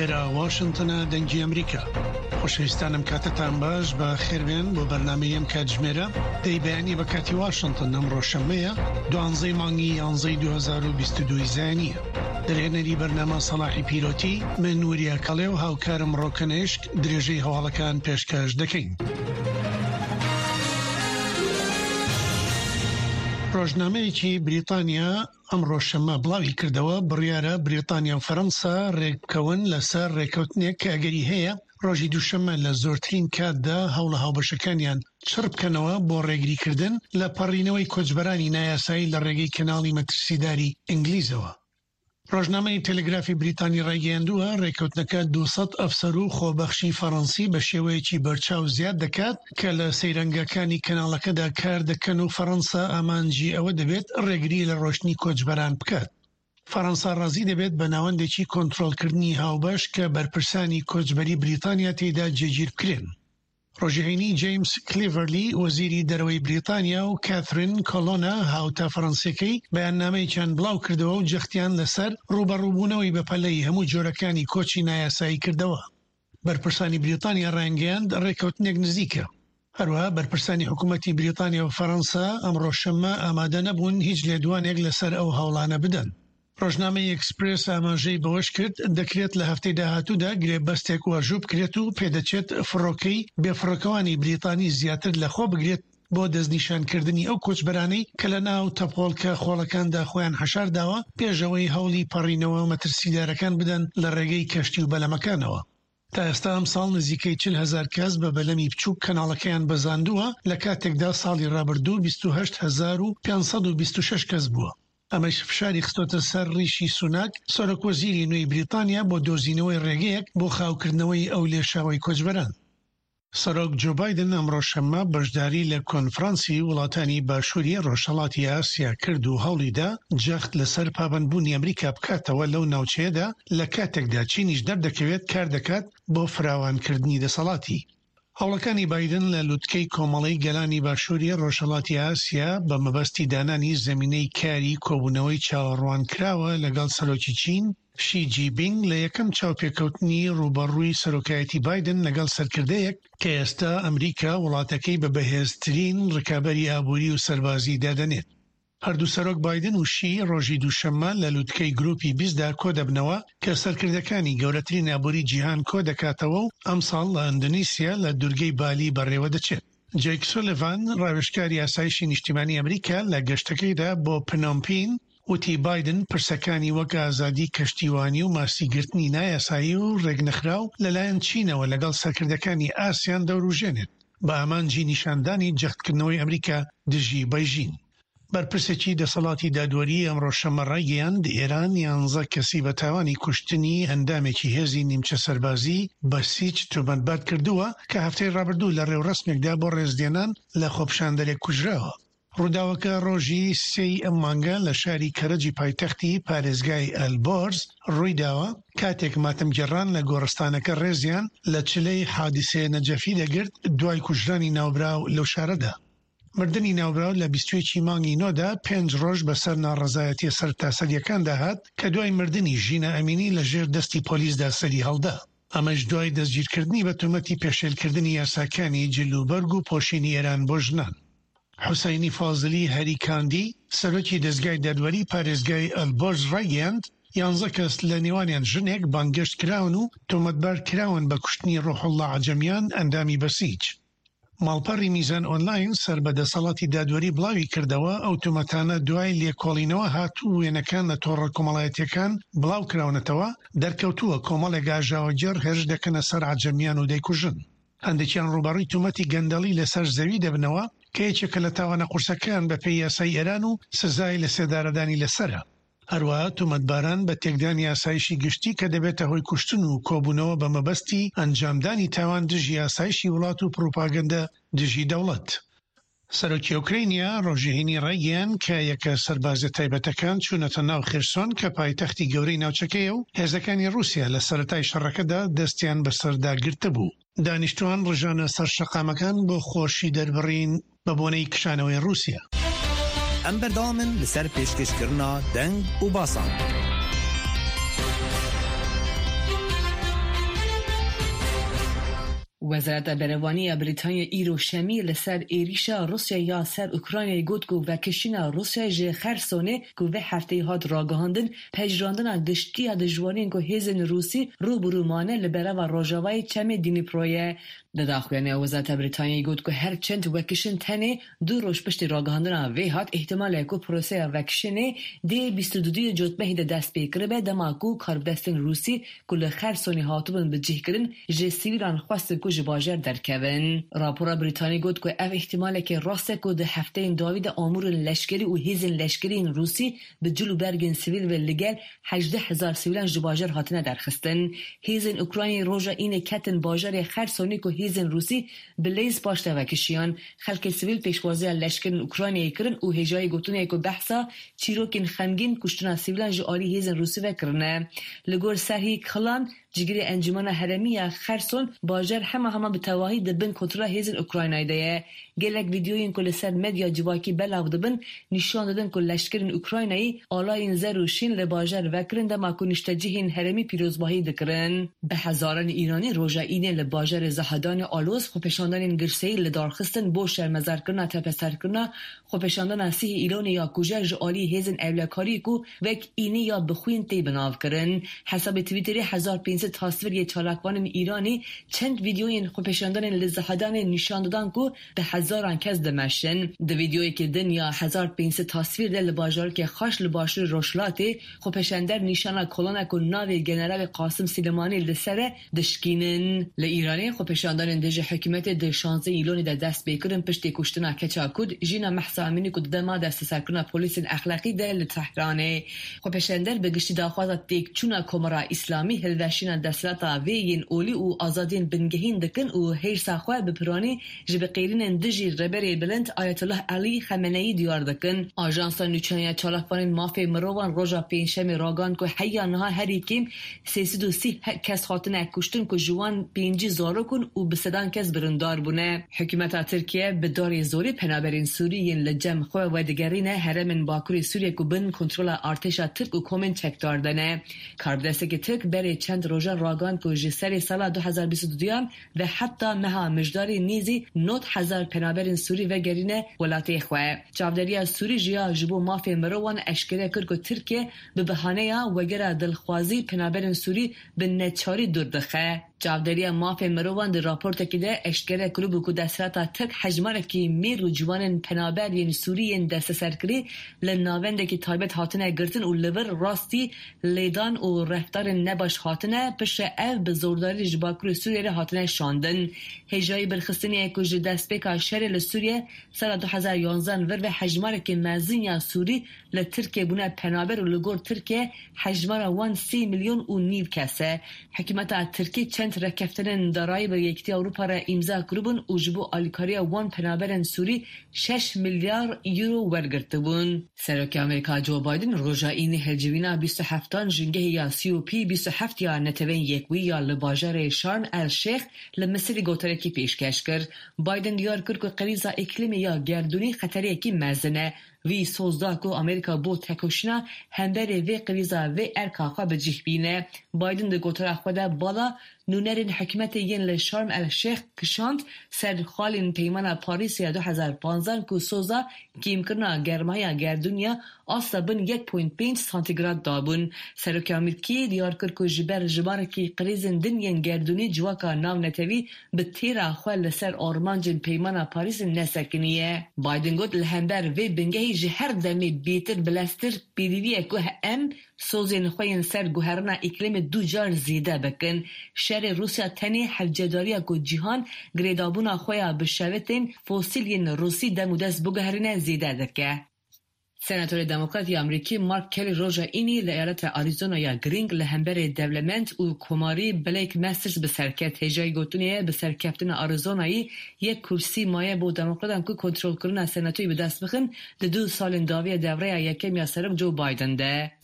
ئێرە واشنتنە دەنگی ئەمریکا. خۆشەویستانم کاتتان باش بە خێربێن بۆ بەرنامەیەم کاتژمێرە دەی بەیانی بە کاتی واشنتن ئەمڕۆ شەمەیە 12 مانگی 11 2022 زانیە. دەرهێنەری بەرنامە سەلاحی پیرۆتی من نوریا کەڵێ و هاوکارم ڕۆکەنێشک درێژەی هەواڵەکان پێشکەش دەکەین. ڕۆژنامەیەکی بریتانیا ئەمڕۆ شەمە بڵاوی کردەوە بڕیارە بریتانیا و فەرەنسا ڕێکبکەون لەسەر ڕێکەوتنێک کە ئەگەری هەیە ڕۆژی دووشەمە لە زۆرترین کاتدا هەوڵە هاوبەشەکانیان چڕ بکەنەوە بۆ ڕێگریکردن لە پەڕینەوەی کۆچبەرانی نایاسایی لە ڕێگەی کەناڵی مەترسیداری ئینگلیزەوە. ڕۆژنامەی تەلگرافی بریتانی ڕایگەیاندووە ڕێکەوتنەکە 200 ئەفسەر و خۆبەخشی فەڕەنسی بە شێوەیەکی بەرچاو زیاد دەکات کە لە سەیرەنگەکانی کەناڵەکەدا کار دەکەن و فەڕەنسا ئامانجی ئەوە دەبێت ڕێگری لە ڕۆشنی کۆچبەران بکات. فەڕەنسا ڕازی دەبێت بە ناوەندێکی کۆنتڕۆڵکردنی هاوبەش کە بەرپرسانی کۆچبەری بریتانیا تێدا جێگیر بکرێن. ڕۆژهێنی جیمس کلیڤەرلی وەزیری دەرەوەی بریتانیا و کاترین کۆلۆنا هاوتا فەڕەنسیەکەی بەیاننامەیەکیان بڵاو کردەوە و جەختیان لەسەر ڕوبەڕووبوونەوەی بەپەلەی هەموو جۆرەکانی کۆچی نایاسایی کردەوە. بەرپرسانی بریتانیا ڕایگەیاند ڕێکەوتنێک نزیکە. هەروەها بەرپرسانی حکوومەتی بریتانیا و فەڕەنسا ئەمڕۆ شەمە ئامادە نەبوون هیچ لێدوانێک لەسەر ئەو هەوڵانە بدەن. ڕۆژنامەی ئەکسپرێس ئاماژەی بەوەش کرد دەکرێت لە هەفتەی داهاتوودا گرێبەستێک واژوو بکرێت و پێدەچێت فڕۆکەی بێفڕۆکەوانی بریتانی زیاتر لەخۆ بگرێت بۆ دەستنیشانکردنی ئەو کۆچبەرانەی کە لە ناو تەپۆڵکە خۆڵەکاندا خۆیان حەشارداوە پێشەوەی هەوڵی پەڕینەوە مەترسیدارەکان بدەن لە ڕێگەی کەشتی و بەلەمەکانەوە. تا ئێستا ئەم ساڵ نزیکەی 40,000 کەس بە بەلەمی بچووک کەناڵەکەیان بەزاندووە لە کاتێکدا ساڵی ڕابردوو 28,526 کەس بووە. ئەمەش فشاری خستۆتە سەر ڕیشی سوناک سەرۆکوەزیری نوێی بریتانیا بۆ دۆزینەوەی ڕێگەیەک بۆ خاوکردنەوەی ئەو لێشاوی کۆچبەران. سەرۆک جو بایدن ئەمڕۆ شەمە بەشداری لە کۆنفرانسی وڵاتانی باشووری ڕۆژهەڵاتی ئاسیا کرد و هەوڵیدا جەخت لەسەر پابەندبوونی ئەمریکا بکاتەوە لەو ناوچەیەدا لە کاتێکدا چینیش دەردەکەوێت کار دەکات بۆ فراوانکردنی دەسەڵاتی. هەوڵەکانی بایدن لە لووتکەی کۆمەڵەی گەلانی باشووری ڕۆژهەڵاتی ئاسیا بە مەبەستی دانانی زەمینەی کاری کۆبوونەوەی چاوەڕوان کراوە لەگەڵ سەرۆکی چین شی جینپینگ لە یەکەم چاوپێکەوتنی ڕوبەڕووی سەرۆکایەتی بایدن لەگەڵ سەرکردەیەک کە ئێستا ئەمریکا وڵاتەکەی بە بەهێزترین ڕکابەری ئابووری و سەربازی دادەنێت. هەردوو سەرۆک بایدن و شی ڕۆژی دووشەممە لە لووتکەی گروپی 20دا کۆ دەبنەوە کە سەرکردەکانی گەورەترین ئابووری جیهان کۆ دەکاتەوە و ئەم ساڵ لە ئەندونیسیا لە دوورگەی بالی بەڕێوە دەچێت. جەیک سۆلیڤان ڕاوێژکاری ئاسایشی نیشتیمانی ئەمریکا لە گەشتەکەیدا بۆ پنۆمپین وتی بایدن پرسەکانی وەک ئازادی کەشتیوانی و ماسیگرتنی نایاسایی و ڕێگنەخراو لەلایەن چینەوە لەگەڵ سەرکردەکانی ئاسیان دەوروژێنێت بە ئامانجی نیشاندانی جەختکردنەوەی ئەمریکا دژی بەیژین. بەرپرسێکی دەسەڵاتی دادوەری ئەمڕۆ شەمە ڕایگەیاند ئێران 11 کەسی بە تاوانی کوشتنی هەندامێکی هێزی نیمچە سەربازی بە سیچ تومەتبات کردووە کە هەفتەی ڕابردوو لە ڕێوڕسمێکدا بۆ ڕێزدێنان لە خۆپشاندەرێک کوژراوە. ڕووداوەکە ڕۆژی 3 ئەم مانگە لە شاری کەرەجی پایتەختی پارێزگای ئەلبۆرز ڕوویداوە کاتێک ماتەمگێڕان لە گۆڕستانەکە ڕێزیان لە چلەی حادیسەیە نەجەفی دەگرت دوای کوژرانی ناوبراو لەو شارەدا. مردنی ناوبراو لە 21 مانگی نۆدا 5 ڕۆژ بەسەر ناڕەزایەتی سەرتاسەریەکان داهات کە دوای مردنی ژینە ئەمینی لە ژێر دەستی پۆلیسدا سەری هەڵدا. ئەمەش دوای دەستگیرکردنی بە تۆمەتی پێشێلکردنی یاساکانی جلوبەرگ و پۆشینی ئێران بۆ ژنان. حوسەینی فازلی هەریکاندی سەرۆکی دەستگای دادوەری پارێزگای ئەلبۆرز ڕایگەیاند 11 کەس لە نێوانیان ژنێک بانگەشت کراون و تۆمەتبار کراون بە کوشتنی ڕۆحوڵڵا عەجەمیان ئەندامی بەسیج. ماڵپەڕی میزان ئۆنلاین سەر بە دەسەڵاتی دادوەری بڵاوی کردەوە ئەو تومەتانە دوای لێکۆڵینەوە هاتوو وێنەکان لە تۆڕە کۆمەڵایەتیەکان بڵاو کراونەتەوە دەرکەوتووە کۆمەڵێک ئاژاوەجێر هێرش دەکەنە سەر عەجەمیان و دەیکوژن. هەندێکیان ڕوبەڕووی تومەتی گەندەڵی لەسەر زەوی دەبنەوە کە یەکێکە لە تاوانە قورسەکان بە پێی یاسای ئێران و سزای لە سێدارەدانی لەسەرە. هەروەها تومەتباران بە تێکدانی یاسایشی گشتی کە دەبێتە هۆی کوشتن و کۆبوونەوە بە مەبەستی ئەنجامدانی تاوان دژی یاسایشی وڵات و پروپاگەندە دژی دەوڵەت. سەرۆکی ئوکرینیا ڕۆژهێنی ڕایگەیان کە یەکە سەربازە تایبەتەکان چوونەتە ناو خێرسۆن کە پایتەختی گەورەی ناوچەکەیە و هێزەکانی رووسیا لە سەرەتای شەڕەکەدا دەستیان بەسەرداگرتە بوو. دانیشتوان ڕژانە سەر شەقامەکان بۆ خۆشی دەربڕین بە بۆنەی کشانەوەی رووسیا. ئەم بەردەوامن لەسەر پێشکەشکردنا دەنگ و باسان. وزارت بروانی بریتانیا ایرو شمی لسر ایریشا روسیا یا سر اوکراین گوت کو وکشینا روسیا ج خرسونه کو به هفته هات راگهاندن پجراندن گشتی دجوانین کو هیزن روسی روبرو مانه لبره و روجاوای چم دینیپرویه داخوانه وزارت بریتانیا گوت کو هر چند وکشن تنه دو روش پشت راگهاندن وی هات احتمال کو پروسه وکشنه دی 22 جوتمه دست بکربه دماکو کاربدستن روسی کل خرسونی هاتوبن بجهکرن ج سیویران خواست کو جباجر درکوین راپورا بریتانیا گوت کو اف احتمال که راست کو ده هفته این داوید امور لشکری و هیزن لشکری روسی به جلو برگن سیویل و لگل 18000 سیویلان جباجر هاتنه درخستن هیزن اوکراین روجا این کتن باجر خرسونی کو هیزن روسی بلیز پاشته وکشیان خلک سیویل پیشوازی لشکر اوکراین کرن و هجای گوتونه کو بحثا چیروکین خنگین کشتنا سیویلان جالی هیزن روسی وکرنه لگور سرهی کلان جگری انجمن هرمی خرسون باجر همه به تواهی دبن کنترل هیزن اوکراینای ده گلک ویدیوین کل سر مدیا جواکی بلاو دبن نشان دادن کل لشکرین اوکراینایی آلاین زروشین لباجر وکرن دما کنشتجهین هرمی پیروزباهی دکرن به هزاران ایرانی روژا اینه لباجر زهدان آلوز خوپشاندن گرسهی لدارخستن بوشر مزار کرنا تپسر کرنا خوپشاندن سیه ایران یا کوجر جالی هیزن اولکاری کو وک اینی یا بخوین تی بناو کرن حساب توییتری 1500 تصویر یه چالاکوان ایرانی چند ویدیوین خوپشاندن لزهدان نشان دادن کو به هزاران کس دمشن ده ویدیویی که دنیا 1500 تصویر دل باجار که خاش لباشر روشلاتی خوپشاندر نشان کلون کو ناوی جنرال قاسم سلیمانی لسره دشکینن ل ایرانی خوپشاندن دژ حکومت د 16 ایلون د دست بکرن پشت کشتنا کچاکود جینا محسا امینی کو دما دست سرکنا پلیس اخلاقی دل تهران خوپشاندر به گشت داخواز تک چونا کمرا اسلامی هلوشین دستلتا وین اولی و آزادین بنگهین دکن و هیر ساخواه بپرانی جب قیرین دجی ربری بلند آیت الله علی خمینی دیار دکن آژانس نوچانیا چالاکوان مافی مروان روژا پینشم راگان که حیانها هری کم 330 کس خاطن کشتن که جوان 5 زارو کن و بسدان کس برندار بونه حکومت ترکیه به داری زوری پنابرین سوریین لجم خواه و دگرین هرمن باکوری سوریه که بن کنترل ارتش ترک و کومن چک داردنه کاربدسته که ترک بری چند روژا راگان که جسری سال 2022 و حتی مها مجداری نیزی 9000 پنابرین سوری و گرینه ولاتی خواه چاودری سوری جیا جبو مافی مروان اشکره کرد که ترکیه به بهانه وگره دلخوازی پنابرین سوری به نچاری دردخه جاودری مافی مروان در راپورت کده اشکره کلوب کو دستراتا تک حجماره کی میر و جوان پنابر یعنی سوریین دست سرکری لناونده کی تایبت هاتنه گرتن و لور راستی لیدان و رفتار نباش هاتنه پشت او به زورداری جباکور سوریه هاتنه شاندن هجای برخستنی اکوش دست بکا شر لسوریه سال 2011 ور و حجماره کی مزین یا سوری لترکیه بونه پنابر و لگور ترکیه حجماره 1.3 میلیون و نیو کسه حکومت ترکیه چند رکفتن دارایی به یکتی اروپا را امضا کردن و جبو آلیکاری وان پنابرن سوری 6 میلیارد یورو ورگرته بون. سرک آمریکا جو بایدن روژا این هجوینا 27 جنگه یا COP 27 یا نتوین یکوی یا لباجر شرم الشیخ لمثلی گوتره کی پیشکش کرد. بایدن دیار کرد که قریزا اقلیم یا گردونی خطری کی مزنه وی سوزدا کو امریکا بو تکوشنا هندره وی قریزا وی ارکاقا به جهبینه بایدن ده گوتره خدا بالا نونرین حکمت ین لشرم الشیخ کشاند سر خالین پیمان پاریس یا 2015 کو سوزا کیم کرنا گرمای گردونیا آسا بن 1.5 سانتیگراد دابون سرک آمریکی دیار کرد که جبر جبار کی قریزن دنین گردونی جواکا ناو نتوی به تیرا خواه لسر آرمانجن پیمان پاریس نسکنیه بایدن گوت لهندر وی بنگهی جهر دمی بیتر بلستر پیدیویه که ام سوزین خوین سر گوهرنا اقلیم 2 جار زیده بکن شهر روسیا تنی حجداریا کو جهان گریدابونا خویا بشوتین فوسیلین روسی دمودس بگهرنه زیده دکه سناتور دموکراتی امریکی مارک کلی روژا اینی لایالت آریزونا یا گرینگ لهمبر دیولپمنت و کماری بلیک مسترز به سرکت هجای گوتونیه به سرکفتن آریزونایی یک کرسی مایه با دموکراتان که کنترل کرن سناتوی به دست بخن 2 سال داوی دوره یکم یا سرم جو بایدن ده